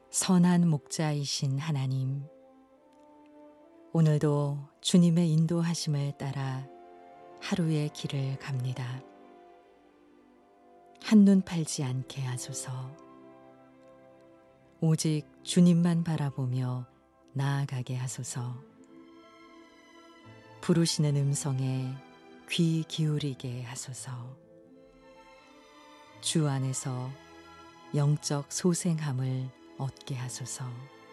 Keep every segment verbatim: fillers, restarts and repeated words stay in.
선한 목자이신 하나님, 오늘도 주님의 인도하심을 따라 하루의 길을 갑니다. 한눈 팔지 않게 하소서. 오직 주님만 바라보며 나아가게 하소서. 부르시는 음성에 귀 기울이게 하소서. 주 안에서 영적 소생함을 얻게 하소서.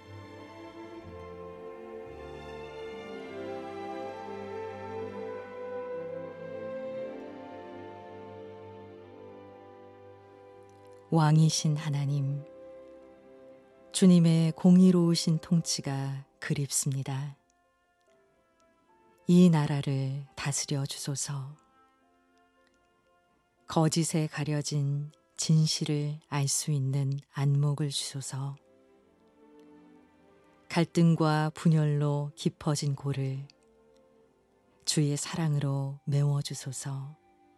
왕이신 하나님, 주님의 공의로우신 통치가 그립습니다. 이 나라를 다스려 주소서. 거짓에 가려진 진실을 알 수 있는 안목을 주소서. 갈등과 분열로 깊어진 골을 주의 사랑으로 메워주소서.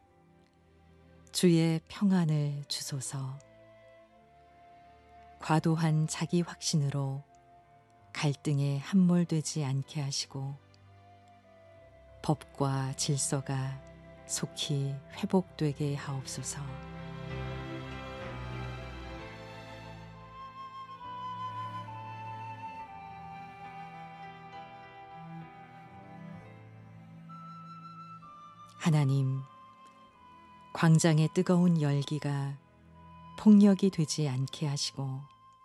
주의 평안을 주소서. 과도한 자기 확신으로 갈등에 함몰되지 않게 하시고 법과 질서가 속히 회복되게 하옵소서. 하나님, 광장의 뜨거운 열기가 폭력이 되지 않게 하시고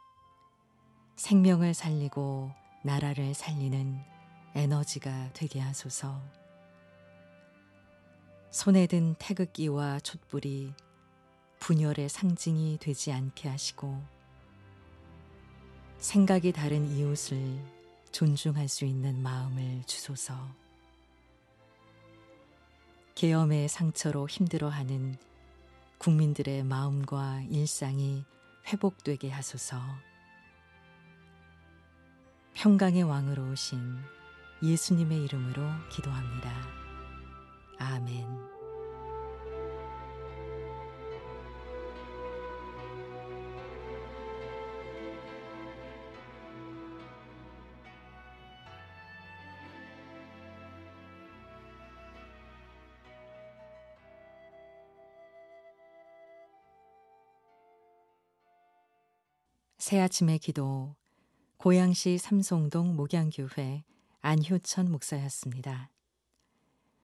생명을 살리고 나라를 살리는 에너지가 되게 하소서. 손에 든 태극기와 촛불이 분열의 상징이 되지 않게 하시고 생각이 다른 이웃을 존중할 수 있는 마음을 주소서. 계엄의 상처로 힘들어하는 국민들의 마음과 일상이 회복되게 하소서. 평강의 왕으로 오신 예수님의 이름으로 기도합니다. 아멘. 새아침의 기도, 고양시 삼송동 목양교회 안효천 목사였습니다.